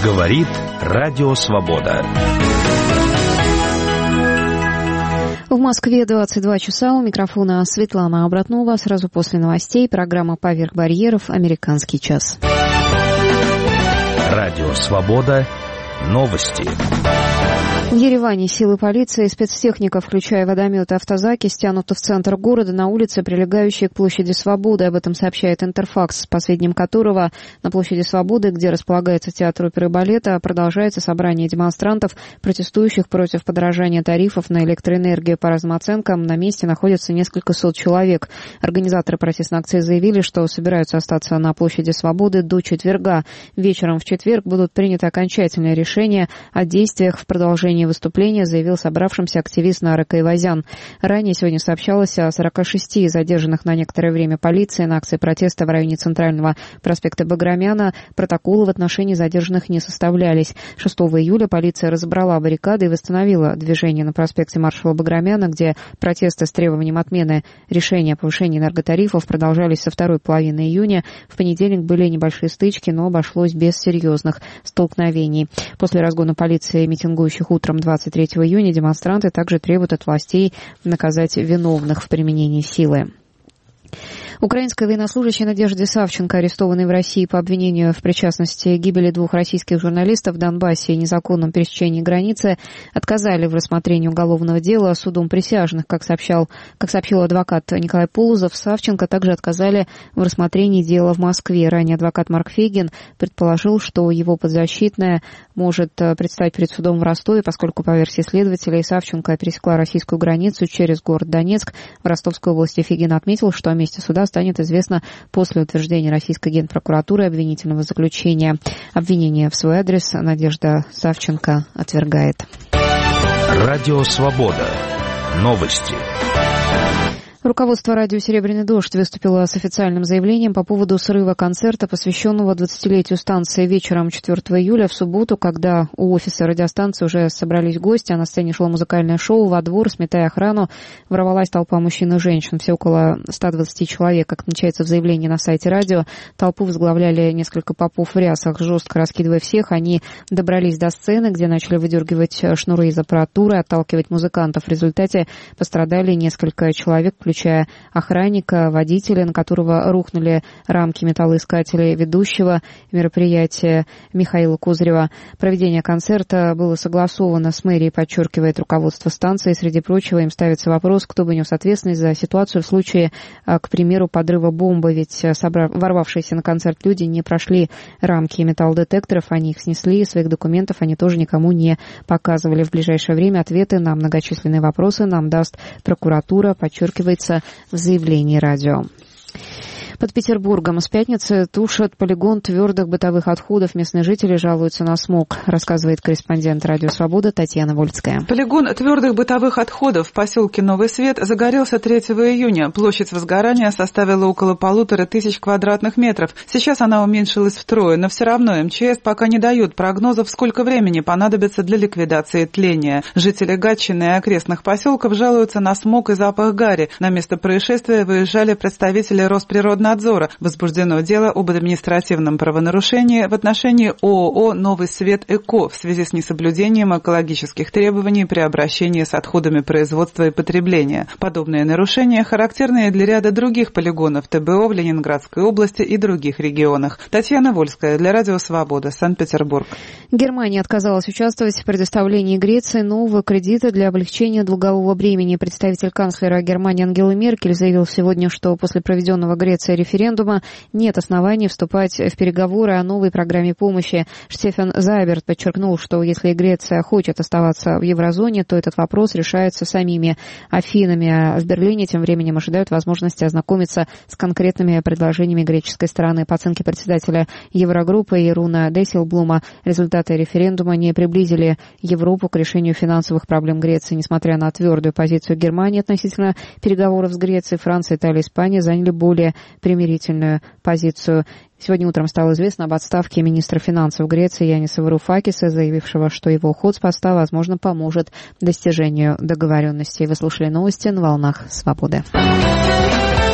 Говорит Радио Свобода. В Москве 22 часа. У микрофона Светлана Обратнова. Сразу после новостей программа «Поверх барьеров. Американский час». Радио Свобода. Новости. В Ереване силы полиции и спецтехника, включая водометы и автозаки, стянуты в центр города на улице, прилегающей к площади Свободы. Об этом сообщает Интерфакс, с последним которого на площади Свободы, где располагается театр оперы и балета, продолжается собрание демонстрантов, протестующих против подорожания тарифов на электроэнергию. По разным оценкам, на месте находится несколько сот человек. Организаторы протестной акции заявили, что собираются остаться на площади Свободы до четверга. Вечером в четверг будут приняты окончательные решения о действиях в продолжении выступления, заявил собравшимся активист Нара Кайвазян. Ранее сегодня сообщалось о 46 задержанных на некоторое время полицией на акции протеста в районе Центрального проспекта Баграмяна. Протоколы в отношении задержанных не составлялись. 6 июля полиция разобрала баррикады и восстановила движение на проспекте маршала Баграмяна, где протесты с требованием отмены решения о повышении энерготарифов продолжались со второй половины июня. В понедельник были небольшие стычки, но обошлось без серьезных столкновений. После разгона полиции митингующих утром 23 июня демонстранты также требуют от властей наказать виновных в применении силы. Украинская военнослужащая Надежда Савченко, арестованная в России по обвинению в причастности к гибели 2 российских журналистов в Донбассе и незаконном пересечении границы, отказали в рассмотрении уголовного дела судом присяжных. Как сообщил адвокат Николай Полозов, Савченко также отказали в рассмотрении дела в Москве. Ранее адвокат Марк Фейгин предположил, что его подзащитная может предстать перед судом в Ростове, поскольку, по версии следователей, Савченко пересекла российскую границу через город Донецк в Ростовской области. Фейгин отметил, что о месте суда станет известно после утверждения российской генпрокуратуры обвинительного заключения. Обвинение в свой адрес Надежда Савченко отвергает. Радио Свобода. Новости. Руководство радио «Серебряный дождь» выступило с официальным заявлением по поводу срыва концерта, посвященного 20-летию станции вечером 4 июля в субботу, когда у офиса радиостанции уже собрались гости, а на сцене шло музыкальное шоу. Во двор, сметая охрану, ворвалась толпа мужчин и женщин. Все около 120 человек, как отмечается в заявлении на сайте радио. Толпу возглавляли несколько попов в рясах. Жестко раскидывая всех, они добрались до сцены, где начали выдергивать шнуры из аппаратуры, отталкивать музыкантов. В результате пострадали несколько человек, включая охранника, водителя, на которого рухнули рамки металлоискателей, ведущего мероприятия Михаила Козырева. Проведение концерта было согласовано с мэрией, подчеркивает руководство станции. Среди прочего, им ставится вопрос, кто бы нес ответственность за ситуацию в случае, к примеру, подрыва бомбы, ведь ворвавшиеся на концерт люди не прошли рамки металлодетекторов, они их снесли, своих документов они тоже никому не показывали. В ближайшее время ответы на многочисленные вопросы нам даст прокуратура, подчеркивается в заявлении радио. Под Петербургом с пятницы тушат полигон твердых бытовых отходов. Местные жители жалуются на смог, рассказывает корреспондент «Радио Свобода» Татьяна Вольская. Полигон твердых бытовых отходов в поселке Новый Свет загорелся 3 июня. Площадь возгорания составила около 1500 квадратных метров. Сейчас она уменьшилась втрое, но все равно МЧС пока не дает прогнозов, сколько времени понадобится для ликвидации тления. Жители Гатчины и окрестных поселков жалуются на смог и запах гари. На место происшествия выезжали представители Росприроднадзора. Возбуждено дело об административном правонарушении в отношении ООО «Новый Свет Эко» в связи с несоблюдением экологических требований при обращении с отходами производства и потребления. Подобные нарушения характерны для ряда других полигонов ТБО в Ленинградской области и других регионах. Татьяна Вольская для Радио Свобода, Санкт-Петербург. Германия отказалась участвовать в предоставлении Греции нового кредита для облегчения долгового бремени. Представитель канцлера Германии Ангелы Меркель заявил сегодня, что после проведенного Грецией референдума нет оснований вступать в переговоры о новой программе помощи. Штефан Зайберт подчеркнул, что если Греция хочет оставаться в еврозоне, то этот вопрос решается самими Афинами. А в Берлине тем временем ожидают возможности ознакомиться с конкретными предложениями греческой стороны. По оценке председателя Еврогруппы Еруна Дейселблума, результаты референдума не приблизили Европу к решению финансовых проблем Греции. Несмотря на твердую позицию Германии относительно переговоров с Грецией, Франция, Италия и Испания заняли более примирительную позицию. Сегодня утром стало известно об отставке министра финансов Греции Яниса Варухакиса, заявившего, что его уход с поста, возможно, поможет достижению договоренности. Вы слушали новости на волнах Свободы.